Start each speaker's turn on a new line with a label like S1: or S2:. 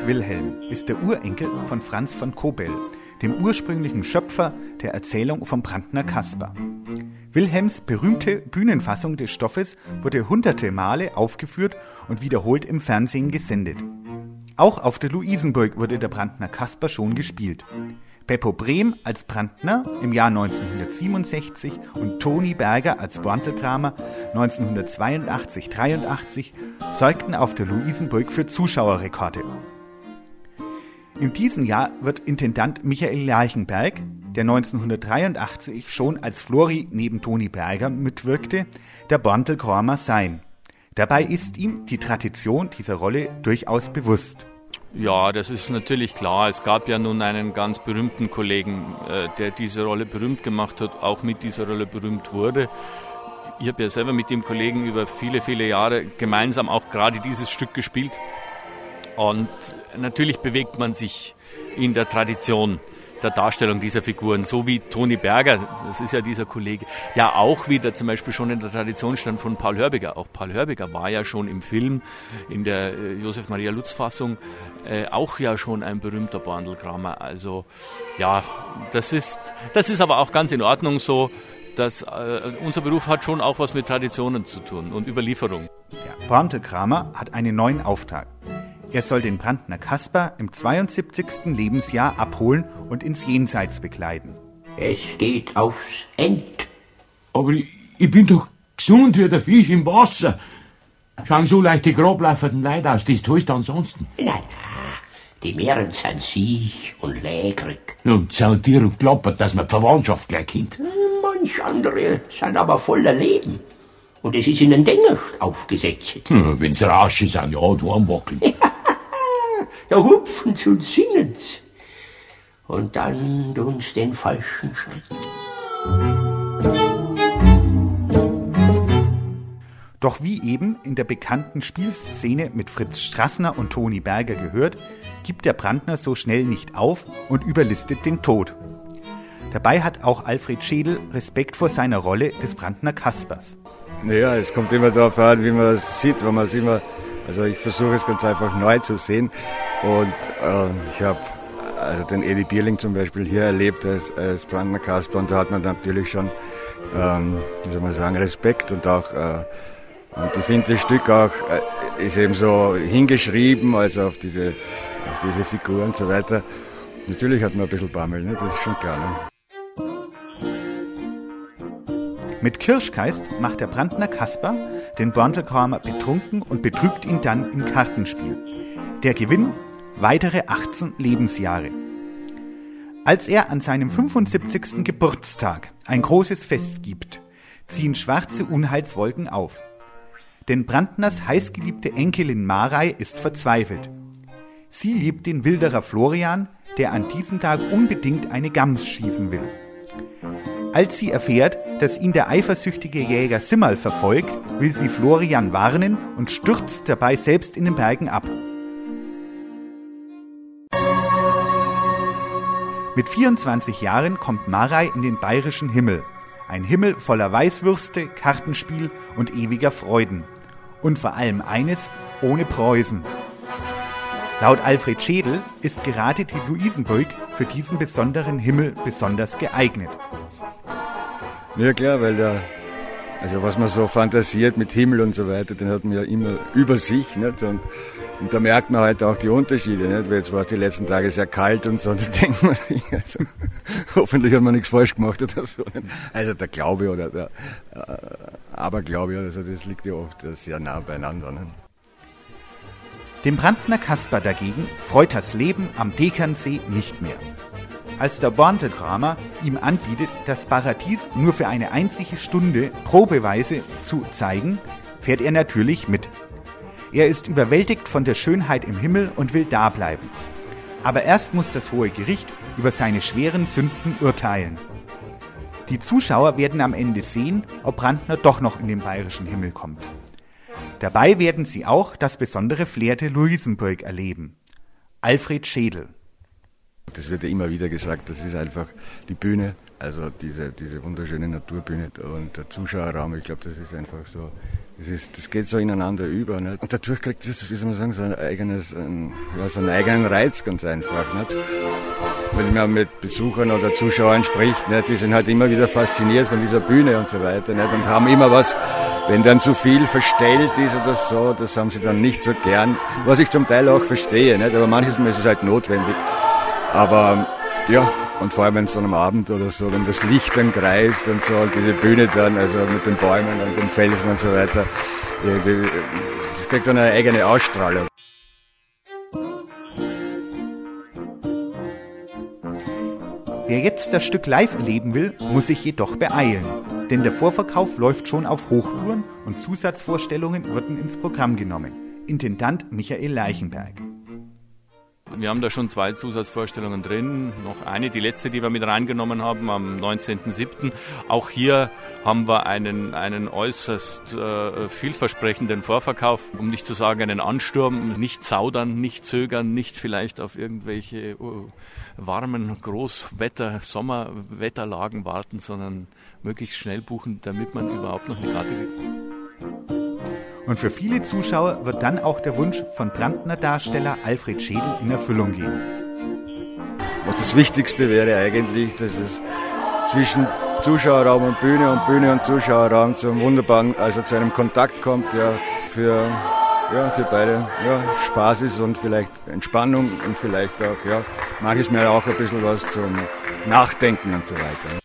S1: Friedrich Wilhelm ist der Urenkel von Franz von Kobell, dem ursprünglichen Schöpfer der Erzählung vom Brandner Kasper. Wilhelms berühmte Bühnenfassung des Stoffes wurde hunderte Male aufgeführt und wiederholt im Fernsehen gesendet. Auch auf der Luisenburg wurde der Brandner Kasper schon gespielt. Beppo Brehm als Brandner im Jahr 1967 und Toni Berger als Borntelkramer 1982-83 sorgten auf der Luisenburg für Zuschauerrekorde. In diesem Jahr wird Intendant Michael Lerchenberg, der 1983 schon als Flori neben Toni Berger mitwirkte, der Borntelkramer sein. Dabei ist ihm die Tradition dieser Rolle durchaus bewusst.
S2: Ja, das ist natürlich klar. Es gab ja nun einen ganz berühmten Kollegen, der diese Rolle berühmt gemacht hat, auch mit dieser Rolle berühmt wurde. Ich habe ja selber mit dem Kollegen über viele, viele Jahre gemeinsam auch gerade dieses Stück gespielt. Und natürlich bewegt man sich in der Tradition der Darstellung dieser Figuren, so wie Toni Berger, das ist ja dieser Kollege, ja auch wieder zum Beispiel schon in der Tradition stand von Paul Hörbiger. Auch Paul Hörbiger war ja schon im Film, in der Josef Maria Lutz-Fassung, auch ja schon ein berühmter Borntelkramer. Also ja, das ist aber auch ganz in Ordnung so, dass unser Beruf hat schon auch was mit Traditionen zu tun und Überlieferung.
S1: Der Borntelkramer hat einen neuen Auftrag. Er soll den Brandner Kasper im 72. Lebensjahr abholen und ins Jenseits begleiten.
S3: Es geht aufs End.
S4: Aber ich bin doch gesund wie der Fisch im Wasser. Schauen so leicht die groblaufenden Leute aus, das tust du ansonsten.
S3: Nein, die Meeren sind siech und lägrig.
S4: Und zauntiert und klappert, dass man die Verwandtschaft gleich kennt.
S3: Manch andere sind aber voller Leben. Und es ist ihnen Dengerst aufgesetzt.
S4: Wenn's Rausche sind, ja, du anwackeln.
S3: Da hupfen's und singen's. Und dann tun's den falschen Schritt.
S1: Doch wie eben in der bekannten Spielszene mit Fritz Strassner und Toni Berger gehört, gibt der Brandner so schnell nicht auf und überlistet den Tod. Dabei hat auch Alfred Schedel Respekt vor seiner Rolle des Brandner Kaspers.
S5: Naja, es kommt immer darauf an, wie man es sieht, wenn man es immer, also ich versuche es ganz einfach neu zu sehen und ich habe also den Edi Bierling zum Beispiel hier erlebt als Brandner Kasper und da hat man natürlich schon, wie soll man sagen, Respekt und auch, und ich finde das Stück auch ist eben so hingeschrieben, also auf diese Figur und so weiter. Natürlich hat man ein bisschen Bammel, ne? Das ist schon klar. Ne?
S1: Mit Kirschgeist macht der Brandner Kasper den Borntelkramer betrunken und betrügt ihn dann im Kartenspiel. Der Gewinn? Weitere 18 Lebensjahre. Als er an seinem 75. Geburtstag ein großes Fest gibt, ziehen schwarze Unheilswolken auf. Denn Brandners heißgeliebte Enkelin Marei ist verzweifelt. Sie liebt den Wilderer Florian, der an diesem Tag unbedingt eine Gams schießen will. Als sie erfährt, dass ihn der eifersüchtige Jäger Simmerl verfolgt, will sie Florian warnen und stürzt dabei selbst in den Bergen ab. Mit 24 Jahren kommt Marei in den bayerischen Himmel. Ein Himmel voller Weißwürste, Kartenspiel und ewiger Freuden. Und vor allem eines, ohne Preußen. Laut Alfred Schedel ist gerade die Luisenburg für diesen besonderen Himmel besonders geeignet.
S5: Ja klar, weil also was man so fantasiert mit Himmel und so weiter, den hat man ja immer über sich, nicht? Und da merkt man halt auch die Unterschiede, nicht? Weil jetzt war es die letzten Tage sehr kalt und so, und da denkt man sich, also, hoffentlich hat man nichts falsch gemacht oder so. Also der Glaube oder der Aberglaube, also das liegt ja oft sehr nah beieinander. Nicht?
S1: Dem Brandner Kasper dagegen freut das Leben am Dekernsee nicht mehr. Als der Borntelkramer ihm anbietet, das Paradies nur für eine einzige Stunde probeweise zu zeigen, fährt er natürlich mit. Er ist überwältigt von der Schönheit im Himmel und will dableiben. Aber erst muss das Hohe Gericht über seine schweren Sünden urteilen. Die Zuschauer werden am Ende sehen, ob Brandner doch noch in den bayerischen Himmel kommt. Dabei werden sie auch das besondere Flair der Luisenburg erleben. Alfred Schedel.
S5: Das wird ja immer wieder gesagt, das ist einfach die Bühne, also diese wunderschöne Naturbühne und der Zuschauerraum, ich glaube, das ist einfach so Das geht so ineinander über. Nicht? Und dadurch kriegt es, wie soll man sagen, so einen eigenen Reiz ganz einfach. Nicht? Wenn man mit Besuchern oder Zuschauern spricht, nicht? Die sind halt immer wieder fasziniert von dieser Bühne und so weiter. Nicht? Und haben immer was, wenn dann zu viel verstellt ist oder so, das haben sie dann nicht so gern. Was ich zum Teil auch verstehe, nicht? Aber manches Mal ist es halt notwendig. Aber ja, und vor allem wenn es dann am Abend oder so, wenn das Licht dann greift und so, und diese Bühne dann, also mit den Bäumen und den Felsen und so weiter, das kriegt dann eine eigene Ausstrahlung.
S1: Wer jetzt das Stück live erleben will, muss sich jedoch beeilen. Denn der Vorverkauf läuft schon auf Hochtouren und Zusatzvorstellungen wurden ins Programm genommen. Intendant Michael Leichenberg.
S2: Wir haben da schon 2 Zusatzvorstellungen drin, noch eine, die letzte, die wir mit reingenommen haben, am 19.07. Auch hier haben wir einen äußerst vielversprechenden Vorverkauf, um nicht zu sagen einen Ansturm, nicht zaudern, nicht zögern, nicht vielleicht auf irgendwelche warmen Sommerwetterlagen warten, sondern möglichst schnell buchen, damit man überhaupt noch eine Karte kriegt.
S1: Und für viele Zuschauer wird dann auch der Wunsch von Brandner Darsteller Alfred Schedel in Erfüllung gehen.
S5: Was das Wichtigste wäre eigentlich, dass es zwischen Zuschauerraum und Bühne und Zuschauerraum zu einem wunderbaren, also zu einem Kontakt kommt, der für beide Spaß ist und vielleicht Entspannung und vielleicht auch, manches Mal auch ein bisschen was zum Nachdenken und so weiter.